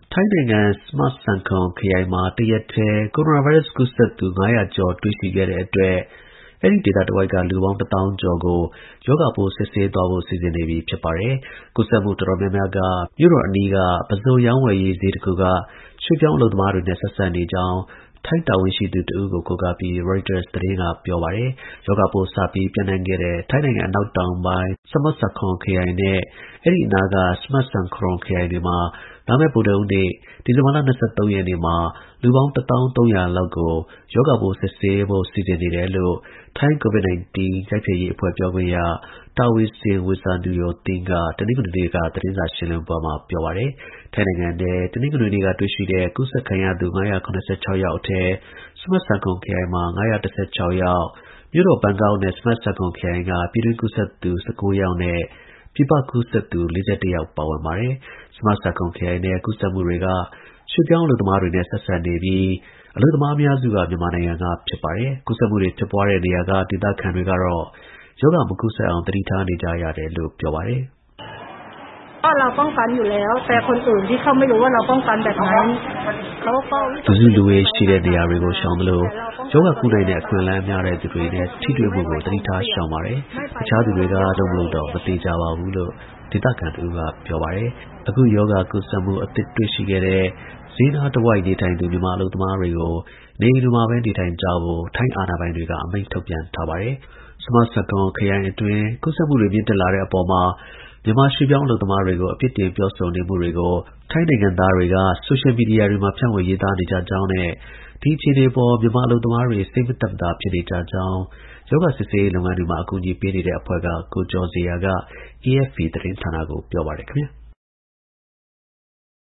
ထိုင်းနိုင်ငံ Smart Sakhon ခရိုင်မှာ တစ်ရက်တည်း ကိုရိုနာဗိုင်းရပ်စ် ကူးစက်သူ ၅၀၀ ကျော် တွေ့ရှိခဲ့တဲ့အတွက် အဲဒီဒေသတစ်ဝိုက်က လူပေါင်း ၁၀,၀၀၀ ကျော်ကို ရောဂါပိုး စစ်ဆေးသွားဖို့ စီစဉ်နေပြီ ဖြစ်ပါတယ်။ ကူးစက်မှု တော်တော်များများက မြို့တော်အနီးက ပုဇွန်ရောင်းဝယ်ရေး ဈေးတစ်ခုက ရွှေ့ပြောင်း အလုပ်သမားတွေနဲ့ ဆက်စပ်နေကြောင်း ထိုင်းတာဝန်ရှိသူတစ်ဦးကို ကိုးကားပြီး Reuters သတင်းက ပြောပါတယ်။ ရောဂါပိုး စပြီး ပျံ့နှံ့ခဲ့တဲ့ ထိုင်းနိုင်ငံ အနောက်တောင်ပိုင်း Samut Sakhon ခရိုင်နဲ့ အဲဒီအနားက Smart Sakhon ခရိုင်တွေမှာ လာမယ့် ဗုဒ္ဓဟူးနေ့ ဒီဇင်ဘာလ ၂၃ ရက်နေ့မှာ လူပေါင်း ၁၃,၀၀၀ လောက်ကို ရောဂါပိုး စစ်ဆေးဖို့ စီစဉ်နေတယ်လို့ ထိုင်း COVID-19 တိုက်ဖျက်ရေးအဖွဲ့ ပြောခွင့်ရ Taweesin Wisanuyothin က တနင်္ဂနွေနေ့က သတင်းစာ ရှင်းလင်းပွဲမှာ ပြောပါတယ်။ ထိုင်းနိုင်ငံထဲ တနင်္ဂနွေနေ့က တွေ့ရှိတဲ့ ကူးစက်ခံရသူ ၅၇၆ ယောက်အထဲ Samut Sakhon ခရိုင်မှာ ၅၁၆ ယောက်၊ မြို့တော် ဘန်ကောက်နဲ့ Smart Sakhon ခရိုင်က ပြည်တွင်း ကူးစက်သူ ၁၉ ယောက်နဲ့ ပြည်ပ ကူးစက်သူ ၄၁ ယောက် ပါဝင်ပါတယ်။ Smart Sakhon ခရိုင်ထဲ ကူးစက်မှုတွေက ရွှေ့ပြောင်း အလုပ်သမားတွေနဲ့ ဆက်စပ်နေပြီး အလုပ်သမား အများစုက မြန်မာနိုင်ငံက ဖြစ်ပါတယ်။ ကူးစက်မှုတွေ ဖြစ်ပွားတဲ့နေရာက ဒေသခံတွေကတော့ ရောဂါ မကူးစက်အောင် သတိထားနေကြရတယ်လို့ ပြောပါတယ်။ “လူစုလူဝေးရှိတဲ့နေရာတွေကို ရှောင်သလို ရောဂါကူးနိုင်တဲ့ အခွင့်အလမ်းများတဲ့သူတွေနဲ့ ထိတွေ့မှုကို သတိထား ရှောင်ပါတယ်။ တခြားသူတွေက လုပ်မလုပ်တော့ မသေချာပါဘူး” လို့ ဒေသခံတစ်ဦးက ပြောပါတယ်။ အခု ရောဂါ ကူးစက်မှု အသစ်တွေ့ရှိတဲ့ ဈေးနားတစ်ဝိုက် နေထိုင်သူ မြန်မာအလုပ်သမားတွေကို နေအိမ်တွေမှာပဲ နေထိုင်ကြဖို့ ထိုင်းအာဏာပိုင်တွေက အမိန့် ထုတ်ပြန်ထားပါတယ်။ Samut Sakhon ခရိုင်အတွင်း ကူးစက်မှုတွေ မြင့်တက်လာတဲ့အပေါ်မှာ မြန်မာ ရွှေ့ပြောင်း အလုပ်သမားတွေကို အပြစ်တင် ပြောဆိုနေမှုတွေကို ထိုင်းနိုင်ငံသားတွေက ဆိုရှယ်မီဒီယာတွေမှာ ဖြန့်ဝေ ရေးသားနေကြကြောင်းနဲ့ ဒီ အခြေအနေအပေါ် မြန်မာအလုပ်သမားတွေ စိတ်မသက်မသာ ဖြစ်နေကြကြောင်း ရောဂါ စစ်ဆေးရေး လုပ်ငန်းတွေမှာ အကူအညီပေးနေတဲ့အဖွဲ့က ကိုကျော်ဇေယျက AFP သတင်းဌာနကို ပြောပါတယ် ခင်ဗျာ။